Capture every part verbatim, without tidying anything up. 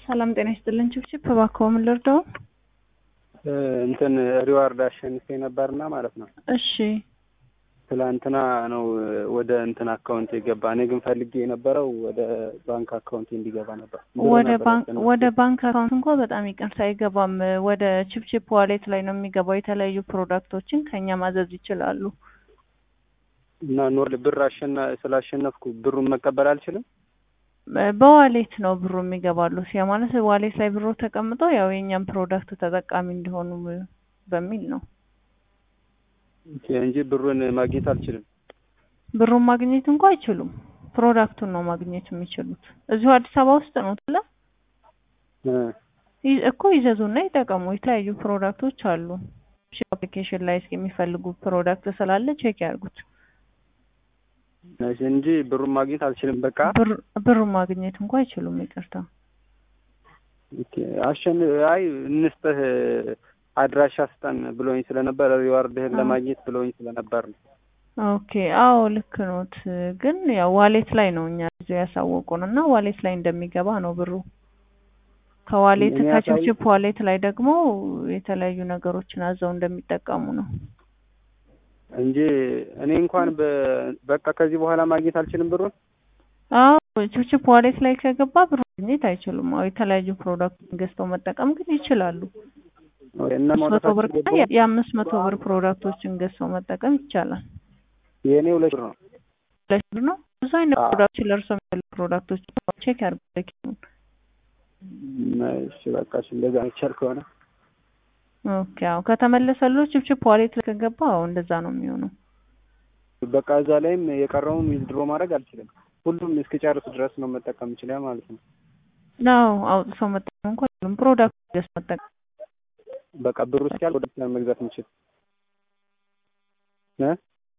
ሰላም ጤና ይስጥልኝ ቺፕቺፕ እባክዎ ምን ልርዳው? እንትን ሪዋርድ አሸንፌ ነበርና ማለት ነው። እሺ ትላንትና ነው ወደ እንትን አካውንት የገባ። እኔ ግን ፈልጌ የነበረው ወደ ባንክ አካውንት እንዲገባ ነበር። ወደ ባንክ ወደ ባንክ አካውንት እንኳን በጣም ይቅርታ አይገባም። ወደ ቺፕቺፕ ዋሌት ላይ ነው የሚገባው። የተለያዩ ፕሮዳክቶችን ከኛ ማዘዝ ይችላሉ። እና ኖር ብር አሸና ስላሸነፍኩ ብሩን መቀበል አልችልም? በዋሌት ነው ብሩ የሚገባሉ። ያ ማለት ዋሌት ላይ ብሩ ተቀምጦ ያው የኛም ፕሮዳክት ተጠቃሚ እንዲሆኑ በሚል ነው እንጂ ብሩን ማግኘት አልችልም። ብሩን ማግኘት እንኳን አይችሉም። ፕሮዳክቱን ነው ማግኘት የሚችሉት። እዚሁ አዲስ አበባ ውስጥ ነው ተላ እ እኮ ይዘዙና ይጠቀሙ። የተለያዩ ፕሮዳክቶች አሉ። አፕሊኬሽን ላይ የሚፈልጉ ፕሮዳክት ስላለ ቼክ ያርጉት እንጂ ብሩን ማግኘት አልችልም። በቃ ብሩን ማግኘት እንኳን አይችሉም። ይቅርታ ኦኬ አሸን አይ እንስጥህ አድራሻ ስጠን ብሎኝ ስለነበር ሪዋርድህን ለማግኘት ብሎኝ ስለነበር ነው። ኦኬ አዎ ልክ ኖት። ግን ያው ዋሌት ላይ ነው እኛ እዚህ ያሳወቁንና ዋሌት ላይ እንደሚገባ ነው ብሩ። ከዋሌት ከቺፕቺፕ ዋሌት ላይ ደግሞ የተለያዩ ነገሮችን አዘው እንደሚጠቀሙ ነው እንጂ እኔ እንኳን በቃ ከዚህ በኋላ ማግኘት አልችልም ብሩን። አዎ ቺፕቺፕ ዋሌት ላይ ከገባ ብሩ ማግኘት አይችሉም። አዎ የተለያዩ ፕሮዳክት ገዝተው መጠቀም ግን ይችላሉ። እና መቶ ብር የአምስት መቶ ብር ፕሮዳክቶችን ገዝተው መጠቀም ይቻላል። የኔ ሁለት ብር ነው። ሁለት ብር ነው። ብዙ አይነት ፕሮዳክቶች ለርሶ የሚሉ ፕሮዳክቶች ቼክ ያርጉ። እሺ በቃ እሺ እንደዛ ይቻል ከሆነ ኦኬ አዎ ከተመለሰለው ቺፕቺፕ ዋሌት ላይ ከገባ አዎ እንደዛ ነው የሚሆነው። በቃ እዛ ላይም የቀረውን ዊዝድሮ ማድረግ አልችልም። ሁሉም እስከጨርስ ድረስ ነው መጠቀም ይችላል ማለት ነው። ነው አውጥቶ መጠቀም እንኳን ሁሉም ፕሮዳክት ገዝ መጠቀም በቃ ብሩ እስኪያል ወደ plan መግዛት እንችል እ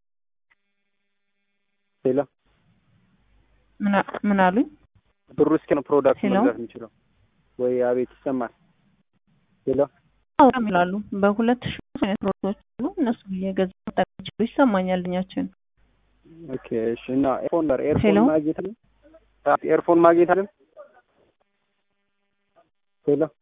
ሄሎ ምን ምን አሉኝ? ብሩ እስኪ ነው ፕሮዳክት መግዛት እንችላለን ወይ? አቤት ይሰማል። ሄሎ አዎ ይላሉ። በሁለት ሺህ አይነት ፕሮዳክቶች አሉ። እነሱ እየገዛ መጠቀም ይችላሉ። ይሰማኛል እኛችን ኦኬ እሺ። እና ኤርፎን ዳር ኤርፎን ማግኘት ነው ኤርፎን ማግኘት አይደል? ሄሎ